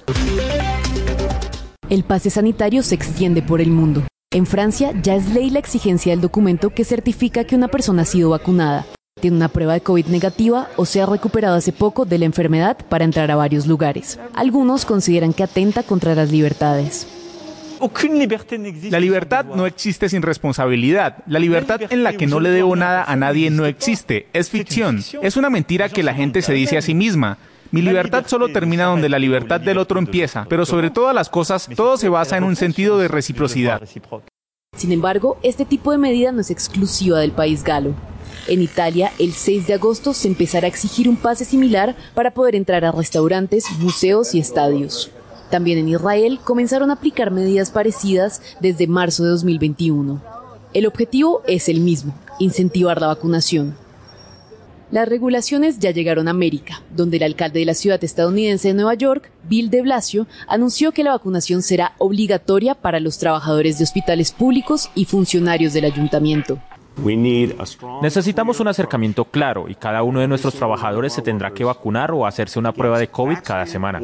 El pase sanitario se extiende por el mundo. En Francia ya es ley la exigencia del documento que certifica que una persona ha sido vacunada, tiene una prueba de COVID negativa o se ha recuperado hace poco de la enfermedad para entrar a varios lugares. Algunos consideran que atenta contra las libertades. La libertad no existe sin responsabilidad. La libertad en la que no le debo nada a nadie no existe. Es ficción. Es una mentira que la gente se dice a sí misma. Mi libertad solo termina donde la libertad del otro empieza, pero sobre todas las cosas, todo se basa en un sentido de reciprocidad. Sin embargo, este tipo de medida no es exclusiva del país galo. En Italia, el seis de agosto se empezará a exigir un pase similar para poder entrar a restaurantes, museos y estadios. También en Israel comenzaron a aplicar medidas parecidas desde marzo de dos mil veintiuno. El objetivo es el mismo, incentivar la vacunación. Las regulaciones ya llegaron a América, donde el alcalde de la ciudad estadounidense de Nueva York, Bill de Blasio, anunció que la vacunación será obligatoria para los trabajadores de hospitales públicos y funcionarios del ayuntamiento. Necesitamos un acercamiento claro y cada uno de nuestros trabajadores se tendrá que vacunar o hacerse una prueba de COVID cada semana.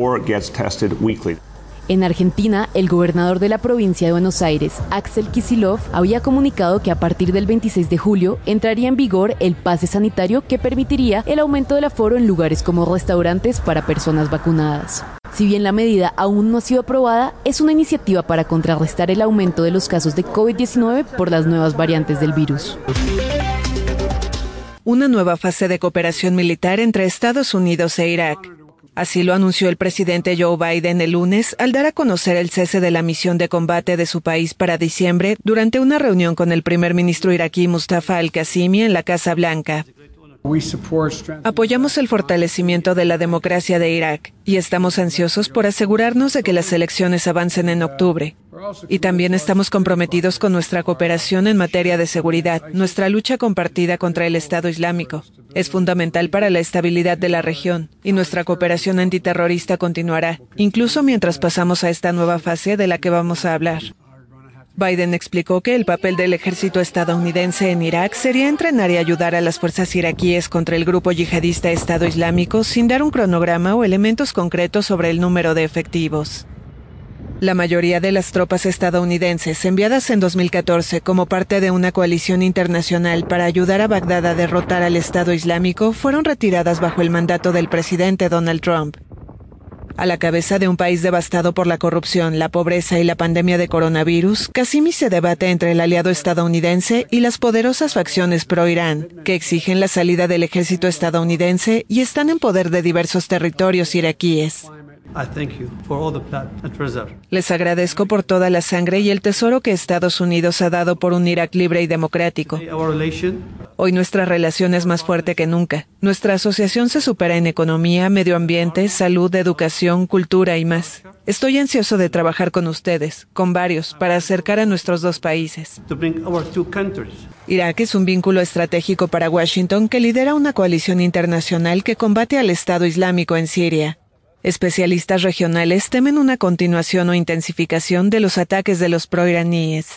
En Argentina, el gobernador de la provincia de Buenos Aires, Axel Kicillof, había comunicado que a partir del veintiséis de julio entraría en vigor el pase sanitario que permitiría el aumento del aforo en lugares como restaurantes para personas vacunadas. Si bien la medida aún no ha sido aprobada, es una iniciativa para contrarrestar el aumento de los casos de COVID diecinueve por las nuevas variantes del virus. Una nueva fase de cooperación militar entre Estados Unidos e Irak. Así lo anunció el presidente Joe Biden el lunes al dar a conocer el cese de la misión de combate de su país para diciembre durante una reunión con el primer ministro iraquí Mustafa al-Qasimi en la Casa Blanca. Apoyamos el fortalecimiento de la democracia de Irak y estamos ansiosos por asegurarnos de que las elecciones avancen en octubre. Y también estamos comprometidos con nuestra cooperación en materia de seguridad. Nuestra lucha compartida contra el Estado Islámico es fundamental para la estabilidad de la región y nuestra cooperación antiterrorista continuará, incluso mientras pasamos a esta nueva fase de la que vamos a hablar. Biden explicó que el papel del ejército estadounidense en Irak sería entrenar y ayudar a las fuerzas iraquíes contra el grupo yihadista Estado Islámico sin dar un cronograma o elementos concretos sobre el número de efectivos. La mayoría de las tropas estadounidenses enviadas en dos mil catorce como parte de una coalición internacional para ayudar a Bagdad a derrotar al Estado Islámico fueron retiradas bajo el mandato del presidente Donald Trump. A la cabeza de un país devastado por la corrupción, la pobreza y la pandemia de coronavirus, Qasimi se debate entre el aliado estadounidense y las poderosas facciones pro-Irán, que exigen la salida del ejército estadounidense y están en poder de diversos territorios iraquíes. Les agradezco por toda la sangre y el tesoro que Estados Unidos ha dado por un Irak libre y democrático. Hoy nuestra relación es más fuerte que nunca. Nuestra asociación se supera en economía, medio ambiente, salud, educación, cultura y más. Estoy ansioso de trabajar con ustedes, con varios, para acercar a nuestros dos países. Irak es un vínculo estratégico para Washington que lidera una coalición internacional que combate al Estado Islámico en Siria. Especialistas regionales temen una continuación o intensificación de los ataques de los proiraníes.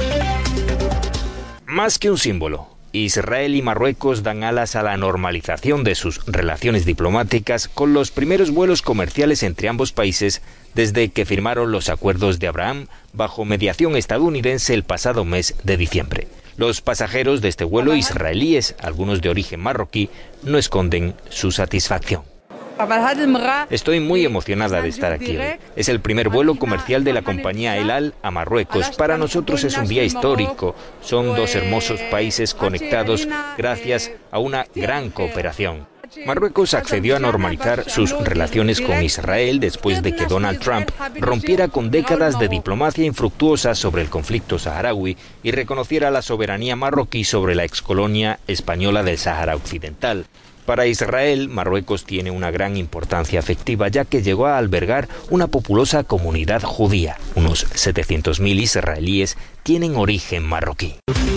Más que un símbolo, Israel y Marruecos dan alas a la normalización de sus relaciones diplomáticas con los primeros vuelos comerciales entre ambos países desde que firmaron los acuerdos de Abraham bajo mediación estadounidense el pasado mes de diciembre. Los pasajeros de este vuelo israelíes, algunos de origen marroquí, no esconden su satisfacción. Estoy muy emocionada de estar aquí hoy. Es el primer vuelo comercial de la compañía El Al a Marruecos. Para nosotros es un día histórico. Son dos hermosos países conectados gracias a una gran cooperación. Marruecos accedió a normalizar sus relaciones con Israel después de que Donald Trump rompiera con décadas de diplomacia infructuosa sobre el conflicto saharaui y reconociera la soberanía marroquí sobre la excolonia española del Sáhara Occidental. Para Israel, Marruecos tiene una gran importancia afectiva, ya que llegó a albergar una populosa comunidad judía. Unos setecientos mil israelíes tienen origen marroquí.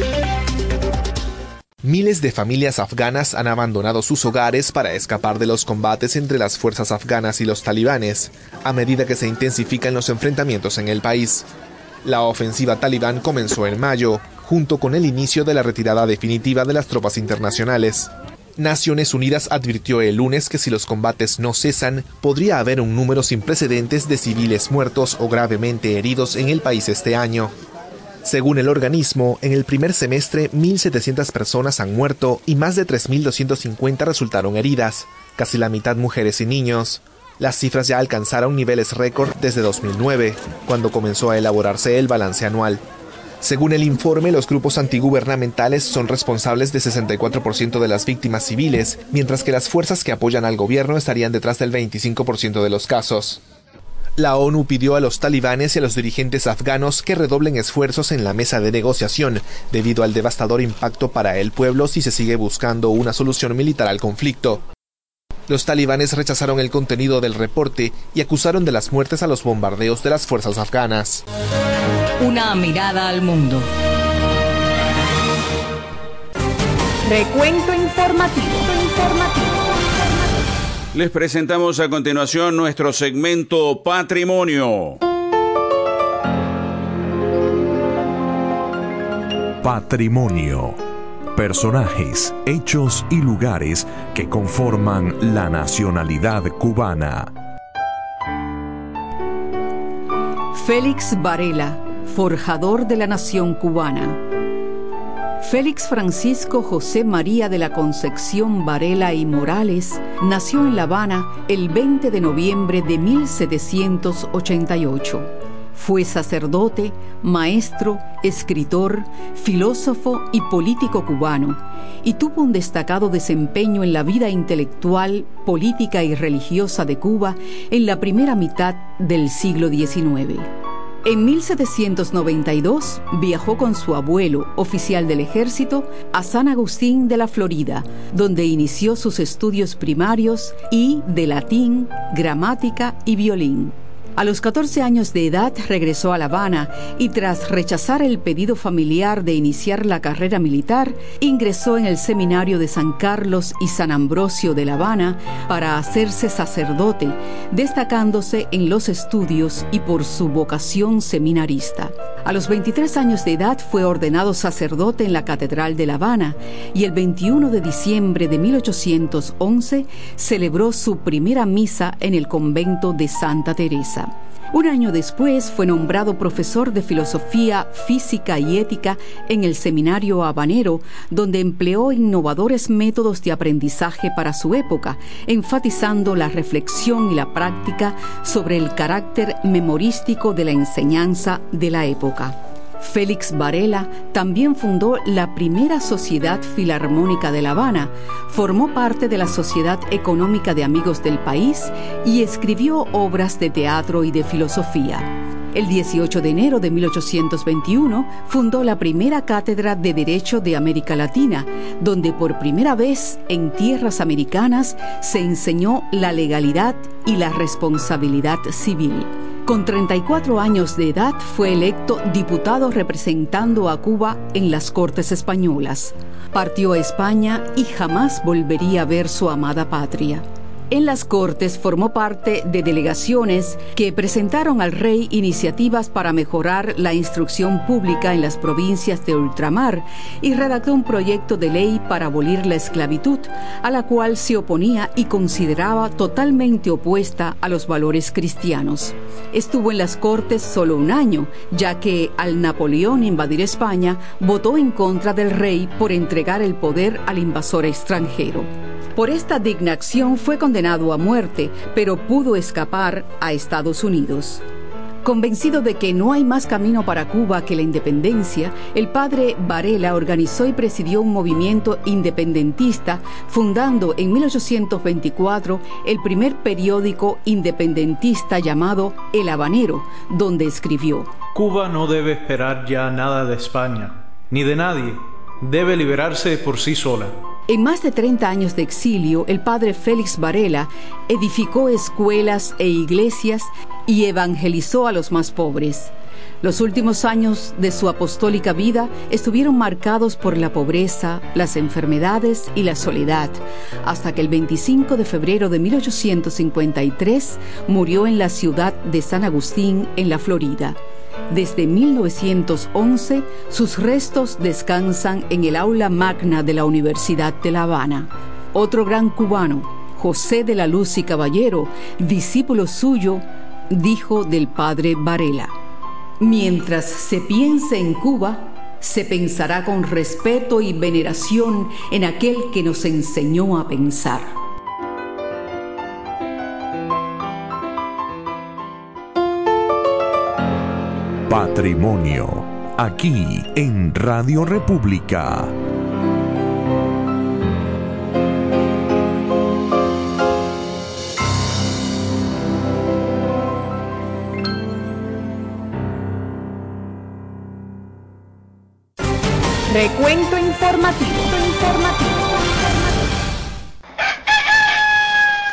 Miles de familias afganas han abandonado sus hogares para escapar de los combates entre las fuerzas afganas y los talibanes, a medida que se intensifican los enfrentamientos en el país. La ofensiva talibán comenzó en mayo, junto con el inicio de la retirada definitiva de las tropas internacionales. Naciones Unidas advirtió el lunes que si los combates no cesan, podría haber un número sin precedentes de civiles muertos o gravemente heridos en el país este año. Según el organismo, en el primer semestre mil setecientas personas han muerto y más de tres mil doscientas cincuenta resultaron heridas, casi la mitad mujeres y niños. Las cifras ya alcanzaron niveles récord desde dos mil nueve, cuando comenzó a elaborarse el balance anual. Según el informe, los grupos antigubernamentales son responsables de sesenta y cuatro por ciento de las víctimas civiles, mientras que las fuerzas que apoyan al gobierno estarían detrás del veinticinco por ciento de los casos. La ONU pidió a los talibanes y a los dirigentes afganos que redoblen esfuerzos en la mesa de negociación, debido al devastador impacto para el pueblo si se sigue buscando una solución militar al conflicto. Los talibanes rechazaron el contenido del reporte y acusaron de las muertes a los bombardeos de las fuerzas afganas. Una mirada al mundo. Recuento informativo. informativo. Les presentamos a continuación nuestro segmento Patrimonio. Patrimonio. Personajes, hechos y lugares que conforman la nacionalidad cubana. Félix Varela, forjador de la nación cubana. Félix Francisco José María de la Concepción Varela y Morales nació en La Habana el veinte de noviembre de mil setecientos ochenta y ocho. Fue sacerdote, maestro, escritor, filósofo y político cubano, y tuvo un destacado desempeño en la vida intelectual, política y religiosa de Cuba en la primera mitad del siglo diecinueve. En mil setecientos noventa y dos viajó con su abuelo, oficial del ejército, a San Agustín de la Florida, donde inició sus estudios primarios y de latín, gramática y violín. A los catorce años de edad regresó a La Habana y tras rechazar el pedido familiar de iniciar la carrera militar, ingresó en el seminario de San Carlos y San Ambrosio de La Habana para hacerse sacerdote, destacándose en los estudios y por su vocación seminarista. A los veintitrés años de edad fue ordenado sacerdote en la Catedral de La Habana y el veintiuno de diciembre de mil ochocientos once celebró su primera misa en el convento de Santa Teresa. Un año después fue nombrado profesor de filosofía, física y ética en el seminario habanero, donde empleó innovadores métodos de aprendizaje para su época, enfatizando la reflexión y la práctica sobre el carácter memorístico de la enseñanza de la época. Félix Varela también fundó la primera Sociedad Filarmónica de La Habana, formó parte de la Sociedad Económica de Amigos del País y escribió obras de teatro y de filosofía. El dieciocho de enero de mil ochocientos veintiuno fundó la primera cátedra de Derecho de América Latina, donde por primera vez en tierras americanas se enseñó la legalidad y la responsabilidad civil. Con treinta y cuatro años de edad fue electo diputado representando a Cuba en las Cortes Españolas. Partió a España y jamás volvería a ver su amada patria. En las Cortes formó parte de delegaciones que presentaron al rey iniciativas para mejorar la instrucción pública en las provincias de ultramar y redactó un proyecto de ley para abolir la esclavitud, a la cual se oponía y consideraba totalmente opuesta a los valores cristianos. Estuvo en las Cortes solo un año, ya que al Napoleón invadir España, votó en contra del rey por entregar el poder al invasor extranjero. Por esta digna acción fue condenado a muerte, pero pudo escapar a Estados Unidos. Convencido de que no hay más camino para Cuba que la independencia, el padre Varela organizó y presidió un movimiento independentista, fundando en mil ochocientos veinticuatro el primer periódico independentista llamado El Habanero, donde escribió: Cuba no debe esperar ya nada de España, ni de nadie. Debe liberarse por sí sola. En más de treinta años de exilio, el padre Félix Varela edificó escuelas e iglesias y evangelizó a los más pobres. Los últimos años de su apostólica vida estuvieron marcados por la pobreza, las enfermedades y la soledad, hasta que el veinticinco de febrero de mil ochocientos cincuenta y tres murió en la ciudad de San Agustín, en la Florida. Desde mil novecientos once, sus restos descansan en el aula magna de la Universidad de La Habana. Otro gran cubano, José de la Luz y Caballero, discípulo suyo, dijo del padre Varela: mientras se piense en Cuba, se pensará con respeto y veneración en aquel que nos enseñó a pensar. Patrimonio, aquí en Radio República. Recuento informativo. informativo.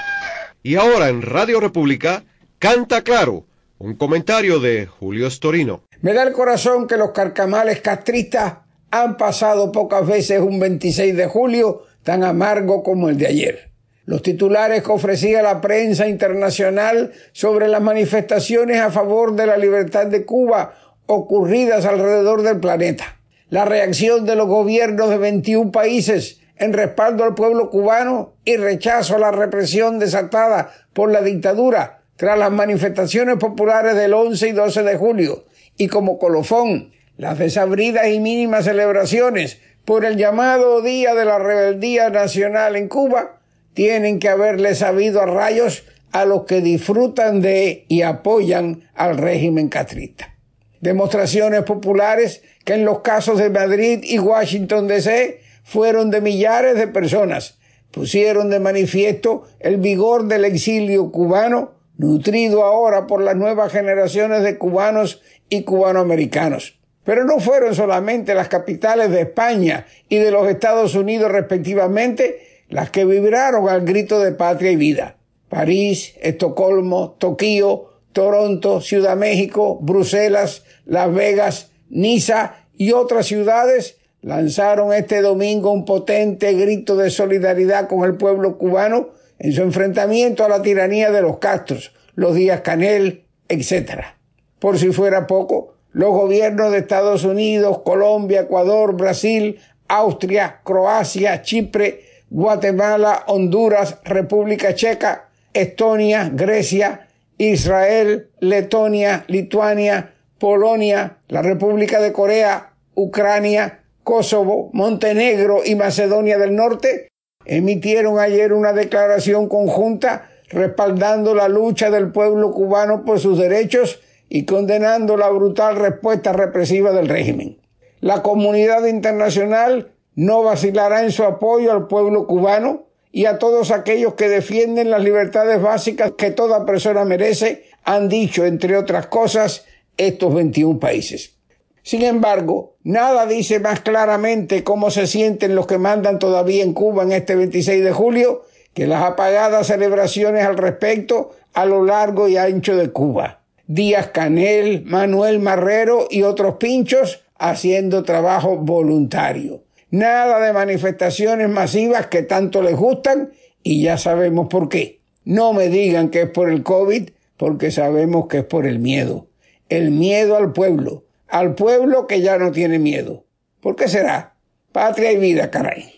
Y ahora en Radio República, Canta Claro, un comentario de Julio Storino. Me da el corazón que los carcamales castristas han pasado pocas veces un veintiséis de julio tan amargo como el de ayer. Los titulares que ofrecía la prensa internacional sobre las manifestaciones a favor de la libertad de Cuba ocurridas alrededor del planeta. La reacción de los gobiernos de veintiún países en respaldo al pueblo cubano y rechazo a la represión desatada por la dictadura tras las manifestaciones populares del once y doce de julio. Y como colofón, las desabridas y mínimas celebraciones por el llamado Día de la Rebeldía Nacional en Cuba tienen que haberle sabido a rayos a los que disfrutan de y apoyan al régimen castrista. Demostraciones populares que en los casos de Madrid y Washington D C fueron de millares de personas, pusieron de manifiesto el vigor del exilio cubano, nutrido ahora por las nuevas generaciones de cubanos y cubanoamericanos. Pero no fueron solamente las capitales de España y de los Estados Unidos respectivamente las que vibraron al grito de patria y vida. París, Estocolmo, Tokio, Toronto, Ciudad México, Bruselas, Las Vegas, Niza y otras ciudades lanzaron este domingo un potente grito de solidaridad con el pueblo cubano en su enfrentamiento a la tiranía de los Castros, los Díaz-Canel, etcétera. Por si fuera poco, los gobiernos de Estados Unidos, Colombia, Ecuador, Brasil, Austria, Croacia, Chipre, Guatemala, Honduras, República Checa, Estonia, Grecia, Israel, Letonia, Lituania, Polonia, la República de Corea, Ucrania, Kosovo, Montenegro y Macedonia del Norte emitieron ayer una declaración conjunta respaldando la lucha del pueblo cubano por sus derechos y condenando la brutal respuesta represiva del régimen. La comunidad internacional no vacilará en su apoyo al pueblo cubano y a todos aquellos que defienden las libertades básicas que toda persona merece, han dicho, entre otras cosas, estos veintiún países. Sin embargo, nada dice más claramente cómo se sienten los que mandan todavía en Cuba en este veintiséis de julio que las apagadas celebraciones al respecto a lo largo y ancho de Cuba. Díaz-Canel, Manuel Marrero y otros pinchos haciendo trabajo voluntario. Nada de manifestaciones masivas que tanto les gustan y ya sabemos por qué. No me digan que es por el COVID, porque sabemos que es por el miedo. El miedo al pueblo, al pueblo que ya no tiene miedo. ¿Por qué será? Patria y vida, caray.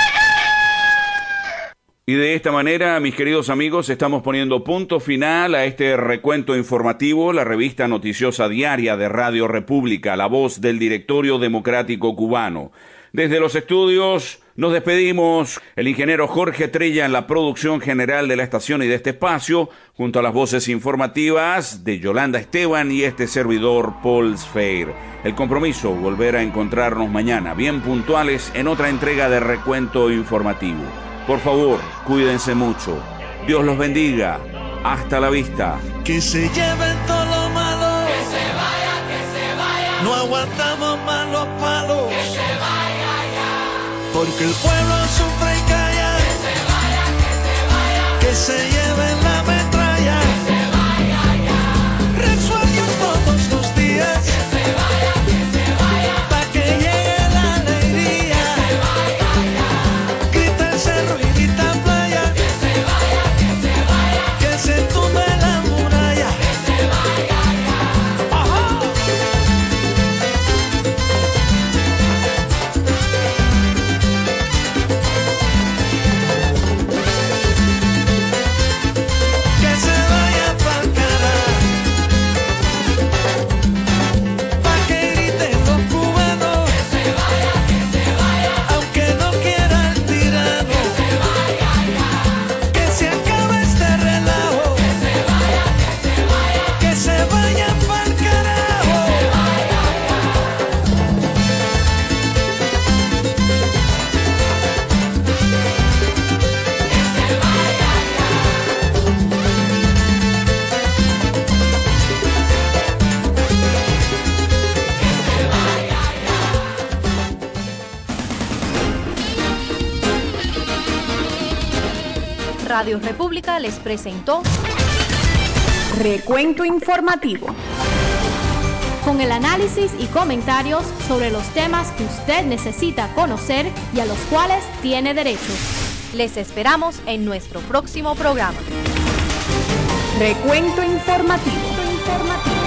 Y de esta manera, mis queridos amigos, estamos poniendo punto final a este recuento informativo, la revista noticiosa diaria de Radio República, la voz del Directorio Democrático Cubano. Desde los estudios nos despedimos, el ingeniero Jorge Trella en la producción general de la estación y de este espacio, junto a las voces informativas de Yolanda Esteban y este servidor Paul Sfeir. El compromiso, volver a encontrarnos mañana, bien puntuales, en otra entrega de Recuento Informativo. Por favor, cuídense mucho. Dios los bendiga. Hasta la vista. Que se lleven todo lo malo. Que se vaya, que se vaya. No aguantamos más los palos. Que se vaya ya. Porque el pueblo sufre y calla. Que se vaya, que se vaya. Que se lleven la metralla. Que se vaya ya. Resuelven todos los días. Que se vaya, que se vaya. Pa' que llegue la alegría. Que se vaya ya. Grita el cerro y grita playa. Que se vaya, que se vaya. Que se tumbe la muralla. Que se vaya ya. Ajá. Radio República les presentó Recuento Informativo, con el análisis y comentarios sobre los temas que usted necesita conocer y a los cuales tiene derecho. Les esperamos en nuestro próximo programa. Recuento Informativo. Informativo.